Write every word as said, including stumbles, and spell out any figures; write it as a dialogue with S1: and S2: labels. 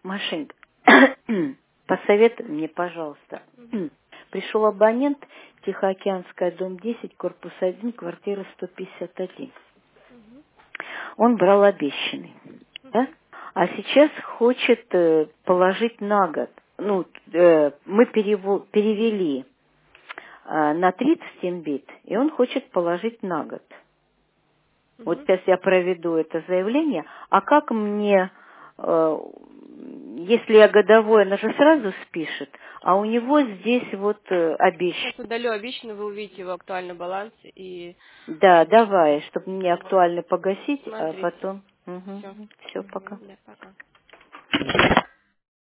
S1: Машенька, посоветуй мне, пожалуйста. Пришел абонент, Тихоокеанская, дом десять, корпус один, квартира сто пятьдесят один. Он брал обещанный, да? А сейчас хочет э, положить на год. Ну, э, мы перево- перевели э, на тридцать имбит, и он хочет положить на год. Вот сейчас я проведу это заявление. А как мне, э, если я годовой, она же сразу спишет, а у него здесь вот э, обещанный.
S2: Сейчас удалю обещанный, вы увидите его актуальный баланс и
S1: Да,
S2: обещанный.
S1: давай, чтобы мне актуально погасить, а
S2: Смотрите.
S1: потом. Угу.
S2: Все.
S1: Все, пока.
S2: Да, пока.